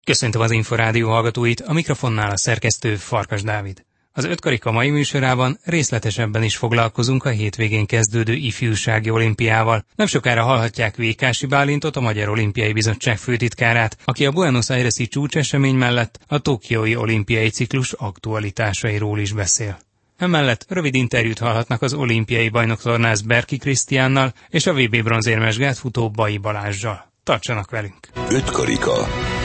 Köszöntöm az Inforádió hallgatóit, a mikrofonnál a szerkesztő Farkas Dávid. Az 5 karika mai műsorában részletesebben is foglalkozunk a hétvégén kezdődő ifjúsági olimpiával. Nem sokára hallhatják Vékási Bálintot, a Magyar Olimpiai Bizottság főtitkárát, aki a Buenos Aires-i csúcsesemény mellett a tokiói olimpiai ciklus aktualitásairól is beszél. Emellett rövid interjút hallhatnak az olimpiai bajnoktornász Berki Krisztiánnal és a VB bronzérmes gátfutó Bai Balázssal. Tartsanak velünk! 5 karika.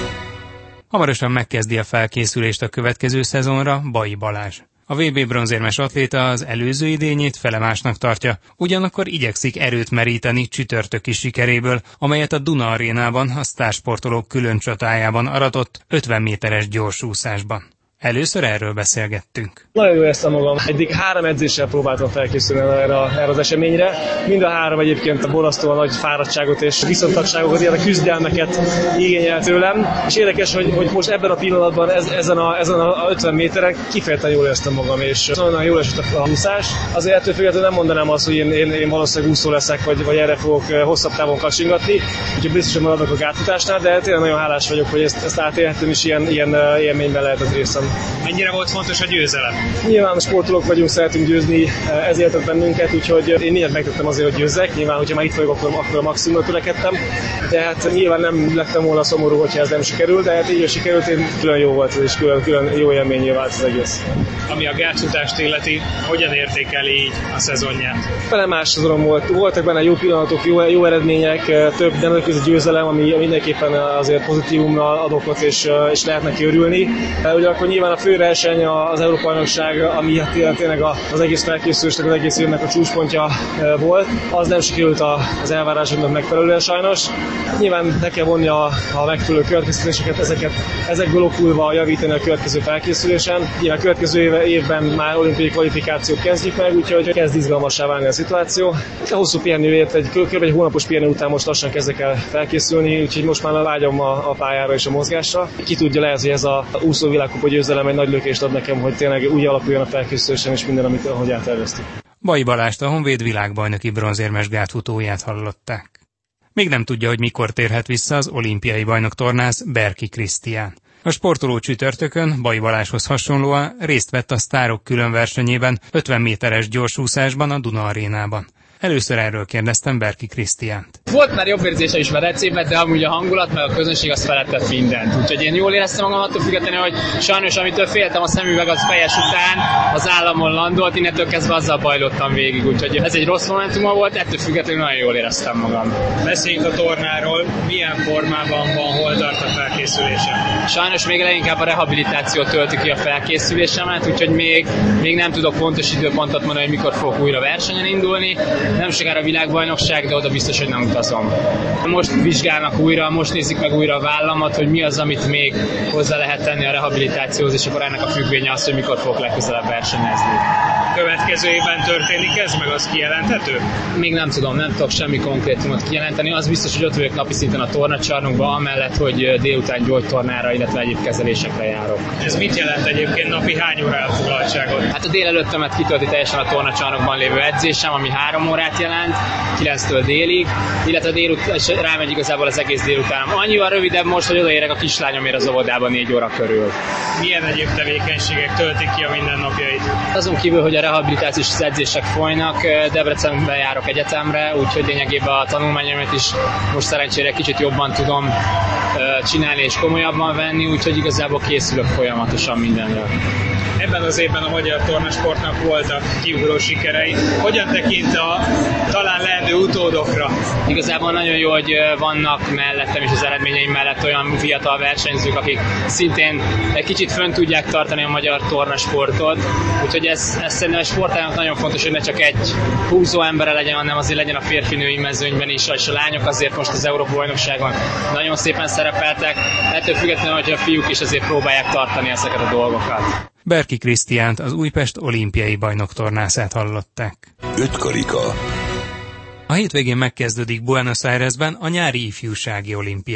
Hamarosan megkezdi a felkészülést a következő szezonra Bai Balázs. A VB bronzérmes atléta az előző idényét felemásnak tartja, ugyanakkor igyekszik erőt meríteni csütörtöki sikeréből, amelyet a Duna arénában a sztársportolók külön csatájában aratott 50 méteres gyorsúszásban. Először erről beszélgettünk. Nagyon jó éreztem magam. Eddig 3 edzéssel próbáltam felkészülni erre az eseményre. Mind a 3 egyébként a borzasztóan nagy fáradtságot és viszontagságokat, ilyen a küzdelmeket igényel tőlem. És érdekes, hogy most ebben a pillanatban ezen a 50 méteren kifejezetten jól éreztem magam, és nagyon jól esett a úszás. Azért ettől függetlenül nem mondanám azt, hogy én valószínűleg úszó leszek, vagy erre fogok hosszabb távon kacsingatni. Úgyhogy biztosan maradok a gátfutásnál, de tényleg nagyon hálás vagyok, hogy ezt átélhettem, és ilyen élményben lehetett részem. Mennyire volt fontos a győzelem? Nyilván sportolók vagyunk, szeretünk győzni, ezért tett bennünket, úgyhogy én mindent megtettem azért, hogy győzzek. Nyilván, hogyha már itt vagyok, akkor a maximumra törekedtem. De hát nyilván nem lettem volna szomorú, hogyha ez nem sikerül, de hát így, hogy sikerült, én külön jó volt, és külön jó élményé vált az egész. Ami a gátfutást illeti, hogyan értékeli így a szezonját? Felemás szezonom volt. Voltak benne jó pillanatok, jó eredmények, több nemzetközi győzelem, ami mindenképpen azért pozitívumra ad okot, és lehet neki örülni. Ugyanakkor nyilván a főverseny, az Európa-bajnokság, ami tényleg az egész felkészülésnek, az egész évnek a csúcspontja volt, az nem sikerült az elvárásoknak megfelelően sajnos. Nyilván ne kell vonni a megfelelő következtetéseket, ezekből okulva javítani a következő felkészülésen. Nyilván a következő évben már olimpiai kvalifikációt kezdjük meg, úgyhogy kezd izgalmassá válni a szituáció. A hosszú pihenőért, kb. Egy hónapos pihenő után most lassan kezdek el felkészülni, úgyhogy most már vágyom a pályára és a mozgásra. Ki tudja, lehet, hogy ez a úszó világkupa győzelem egy nagy lökést ad nekem, hogy tényleg úgy alakuljon a felkészülésen és minden, amit ahogy elterveztük. Bai Balást, a Honvéd világbajnoki bronzérmes gátfutóját hallották. Még nem tudja, hogy mikor térhet vissza az olimpiai bajnoktornász Berki Krisztián. A sportoló csütörtökön Bai Balázshoz hasonlóan részt vett a sztárok különversenyében 50 méteres gyorsúszásban a Duna arénában. Először erről kérdeztem Berki Krisztiánt. Volt már jobb érzése is már ecében, de amúgy a hangulat meg a közönség az felettett mindent. Úgyhogy én jól éreztem magam, attól függetlenül, hogy sajnos amitől féltem a szemüveg az fejes után, az államon landolt, innentől kezdve azzal bajlottam végig. Úgyhogy ez egy rossz momentuma volt, ettől függetlenül nagyon jól éreztem magam. Beszéljünk a tornáról, milyen formában van, hol tart a felkészülése? Sajnos még leginkább a rehabilitáció tölti ki a felkészülésemet, úgyhogy még nem tudok pontos időpontot mondani, hogy mikor fogok újra versenyen indulni. Nem sokára a világbajnokság, de oda biztos, hogy nem utazom. Most vizsgálnak újra, most nézik meg újra a vállamat, hogy mi az, amit még hozzá lehet tenni a rehabilitációhoz, és akkor ennek a függvénye az, hogy mikor fogok legközelebb versenyezni. Következő évben történik ez, meg az kijelenthető? Még nem tudok semmi konkrétumot kijelenteni. Az biztos, hogy ott vagyok napi szinten a tornacsarnokban, amellett, hogy délután gyógytornára, illetve egyéb kezelésekre járok. Ez mit jelent egyébként napi hány óra elfoglaltságot? Hát a délelőttömet kitölti teljesen a tornacsarnokban lévő edzésem, ami 3 órát jelent, 9-től délig, illetve délután rámegy igazából az egész délután. Annyival rövidebb most, hogy odaérek a kislányomért az óvodában 4 óra körül. Milyen egyéb tevékenységek töltik ki a mindennapjait? Azon kívül, hogy a rehabilitációs edzések folynak, Debrecenben járok egyetemre, úgyhogy lényegében a tanulmányomat is most szerencsére kicsit jobban tudom csinálni és komolyabban venni, úgyhogy igazából készülök folyamatosan mindenre. Ebben az évben a magyar tornasportnak voltak kiugró sikerei. Hogyan tekint a talán leendő utódokra? Igazából nagyon jó, hogy vannak mellettem és az eredményeim mellett olyan fiatal versenyzők, akik szintén egy kicsit fönn tudják tartani a magyar tornasportot. Úgyhogy ez szerintem a sportának nagyon fontos, hogy ne csak egy húzó embere legyen, hanem azért legyen a férfi-női mezőnyben is, és a lányok azért most az Európa-bajnokságon nagyon szépen szerepeltek. Ettől függetlenül, hogy a fiúk is azért próbálják tartani ezeket a dolgokat. Berki Krisztiánt, az Újpest olimpiai bajnoktornászát hallották. 5 karika. A hétvégén megkezdődik Buenos Airesben a nyári ifjúsági olimpia.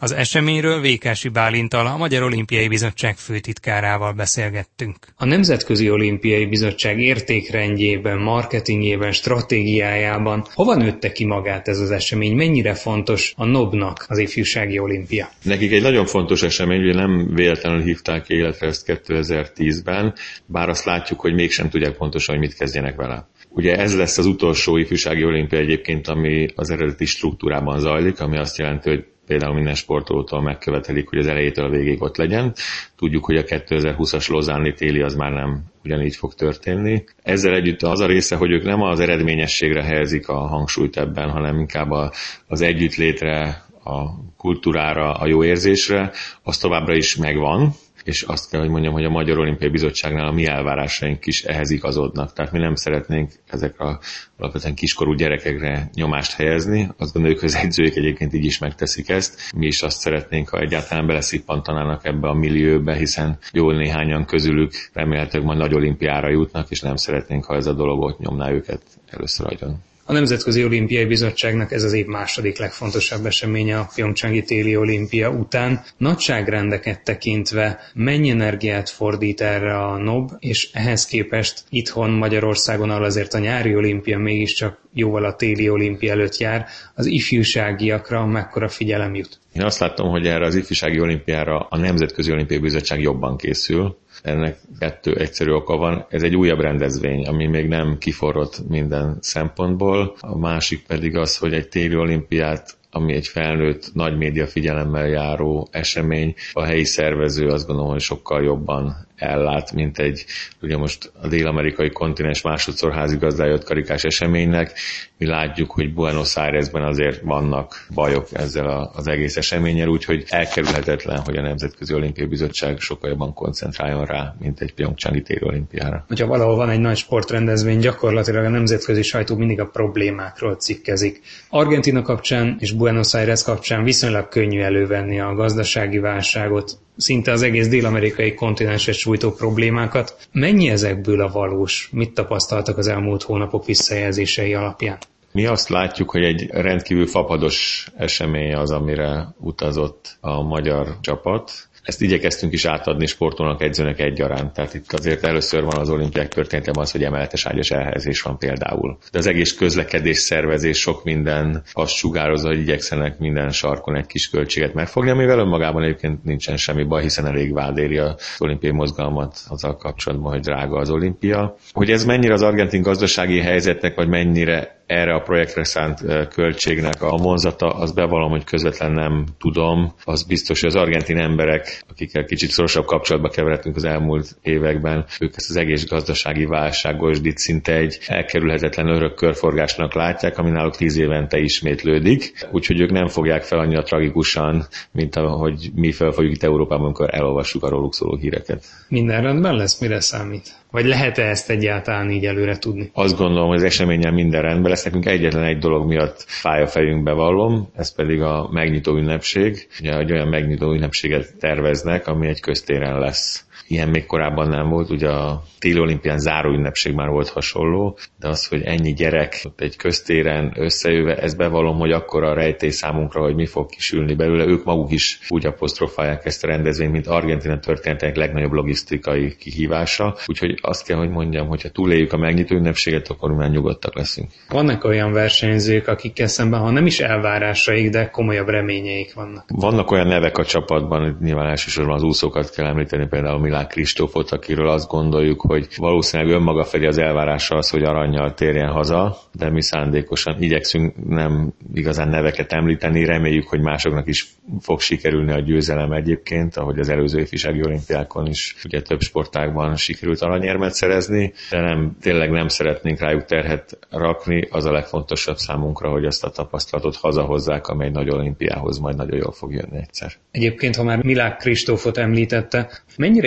Az eseményről Vékási Bálinttal, a Magyar Olimpiai Bizottság főtitkárával beszélgettünk. A Nemzetközi Olimpiai Bizottság értékrendjében, marketingjében, stratégiájában hova nőtte ki magát ez az esemény? Mennyire fontos a NOB-nak az ifjúsági olimpia? Nekik egy nagyon fontos esemény, ugye nem véletlenül hívták életre ezt 2010-ben, bár azt látjuk, hogy mégsem tudják pontosan, hogy mit kezdjenek vele. Ugye ez lesz az utolsó ifjúsági olimpia egyébként, ami az eredeti struktúrában zajlik, ami azt jelenti, hogy például minden sportolótól megkövetelik, hogy az elejétől a végéig ott legyen. Tudjuk, hogy a 2020-as lausanne-i téli az már nem ugyanígy fog történni. Ezzel együtt az a része, hogy ők nem az eredményességre helyezik a hangsúlyt ebben, hanem inkább az együttlétre, a kultúrára, a jó érzésre, az továbbra is megvan. És azt kell, hogy mondjam, hogy a Magyar Olimpiai Bizottságnál a mi elvárásaink is ehhez igazodnak. Tehát mi nem szeretnénk ezekre alapvetően kiskorú gyerekekre nyomást helyezni. Azt gondoljuk, hogy az edzők egyébként így is megteszik ezt. Mi is azt szeretnénk, ha egyáltalán beleszippantanának ebbe a millióbe, hiszen jól néhányan közülük remélhetőleg majd nagy olimpiára jutnak, és nem szeretnénk, ha ez a dolog ott nyomná őket először agyon. A Nemzetközi Olimpiai Bizottságnak ez az év második legfontosabb eseménye a pjongcsangi téli olimpia után. Nagyságrendeket tekintve mennyi energiát fordít erre a NOB, és ehhez képest itthon Magyarországon, ahol azért a nyári olimpia mégiscsak jóval a téli olimpia előtt jár, az ifjúságiakra mekkora figyelem jut? Én azt látom, hogy erre az ifjúsági olimpiára a Nemzetközi Olimpiai Bizottság jobban készül. Ennek 2 egyszerű oka van. Ez egy újabb rendezvény, ami még nem kiforrott minden szempontból. A másik pedig az, hogy egy téli olimpiát, ami egy felnőtt, nagy média figyelemmel járó esemény, a helyi szervező azt gondolom, hogy sokkal jobban ellát, mint egy, ugye most a dél-amerikai kontinens másodszor házigazdája karikás eseménynek. Mi látjuk, hogy Buenos Airesben azért vannak bajok ezzel az egész eseménnyel, úgyhogy elkerülhetetlen, hogy a Nemzetközi Olimpiai Bizottság sokkal jobban koncentráljon rá, mint egy pjongcsangi téli olimpiára. Hogyha valahol van egy nagy sportrendezvény, gyakorlatilag a nemzetközi sajtó mindig a problémákról cikkezik. Argentína kapcsán és Buenos Aires kapcsán viszonylag könnyű elővenni a gazdasági válságot, szinte az egész dél-amerikai kontinenset sújtó problémákat. Mennyi ezekből a valós? Mit tapasztaltak az elmúlt hónapok visszajelzései alapján? Mi azt látjuk, hogy egy rendkívül fapados esemény az, amire utazott a magyar csapat. Ezt igyekeztünk is átadni sportolónak, edzőnek egyaránt. Tehát itt azért először van az olimpiák történetében az, hogy emeletes ágyas elhelyezés van például. De az egész közlekedés, szervezés, sok minden azt sugározza, hogy igyekszenek minden sarkon egy kis költséget megfogni, amivel önmagában egyébként nincsen semmi baj, hiszen elég vád éri az olimpiai mozgalmat azzal kapcsolatban, hogy drága az olimpia. Hogy ez mennyire az argentin gazdasági helyzetnek, vagy mennyire erre a projektre szánt költségnek a vonzata, az bevallom, hogy közvetlen nem tudom. Az biztos, hogy az argentin emberek, akikkel kicsit szorosabb kapcsolatba keveredtünk az elmúlt években, ők ezt az egész gazdasági válságosdit szinte egy elkerülhetetlen örök körforgásnak látják, ami náluk 10 évente ismétlődik. Úgyhogy ők nem fogják fel annyira tragikusan, mint ahogy mi felfogjuk itt Európában, amikor elolvassuk a róluk szóló híreket. Minden rendben lesz, mire számít? Vagy lehet-e ezt egyáltalán így előre tudni? Azt gondolom, hogy az eseményen minden rendben lesz. Nekünk egyetlen egy dolog miatt fáj a fejünkbe, vallom, ez pedig a megnyitó ünnepség. Ugye egy olyan megnyitó ünnepséget terveznek, ami egy köztéren lesz. Ilyen még korábban nem volt, ugye a téli olimpián záró ünnepség már volt hasonló, de az, hogy ennyi gyerek ott egy köztéren összejöve, ez bevallom, hogy akkora a rejtély számunkra, hogy mi fog kisülni belőle. Ők maguk is úgy apostrofálják ezt a rendezvényt, mint Argentína történetének legnagyobb logisztikai kihívása. Úgyhogy azt kell, hogy mondjam, hogyha túléljük a megnyitó ünnepséget, akkor már nyugodtak leszünk. Vannak olyan versenyzők, akikkel szemben, ha nem is elvárásaik, de komolyabb reményeik vannak. Vannak olyan nevek a csapatban, nyilván elsősorban az úszókat kell említeni, például Milák Kristófot, akiről azt gondoljuk, hogy valószínűleg önmaga felé az elvárása az, hogy arannyal térjen haza, de mi szándékosan igyekszünk nem igazán neveket említeni, reméljük, hogy másoknak is fog sikerülni a győzelem egyébként, ahogy az előző ifjúsági olimpiákon is ugye több sportágban sikerült aranyérmet szerezni, de tényleg nem szeretnénk rájuk terhet rakni, az a legfontosabb számunkra, hogy ezt a tapasztalatot hazahozzák, amely nagy olimpiához majd nagyon jól fog jönni egyszer. Egyébként, ha már Milák Kristófot említette, mennyire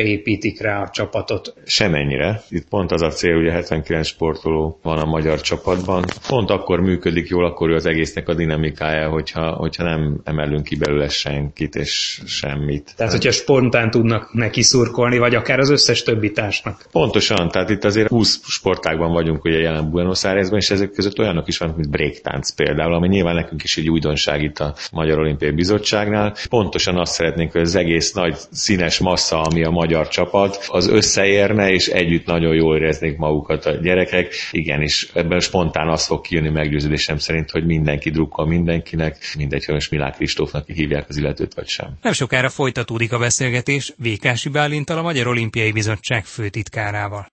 építik rá a csapatot. Semennyire. Itt pont az a cél, ugye 79 sportoló van a magyar csapatban. Pont akkor működik jól, akkor az egésznek a dinamikája, hogyha nem emelünk ki belőle senkit és semmit. Tehát, hogyha spontán tudnak neki szurkolni, vagy akár az összes többi társnak. Pontosan, tehát itt azért 20 sportágban vagyunk ugye jelen Buenos Airesben, és ezek között olyanok is vannak, mint breaktánc például, ami nyilván nekünk is egy újdonság itt a Magyar Olimpiai Bizottságnál. Pontosan azt szeretnénk, hogy az egész nagy színes massza, ami a magyar csapat, az összeérne, és együtt nagyon jól éreznék magukat a gyerekek. Igen, és ebben spontán az fog kijönni meggyőződésem szerint, hogy mindenki drukkol mindenkinek, mindegy, hogy most Milák Kristófnak hívják az illetőt, vagy sem. Nem sokára folytatódik a beszélgetés Vékási Bálinttal, a Magyar Olimpiai Bizottság főtitkárával.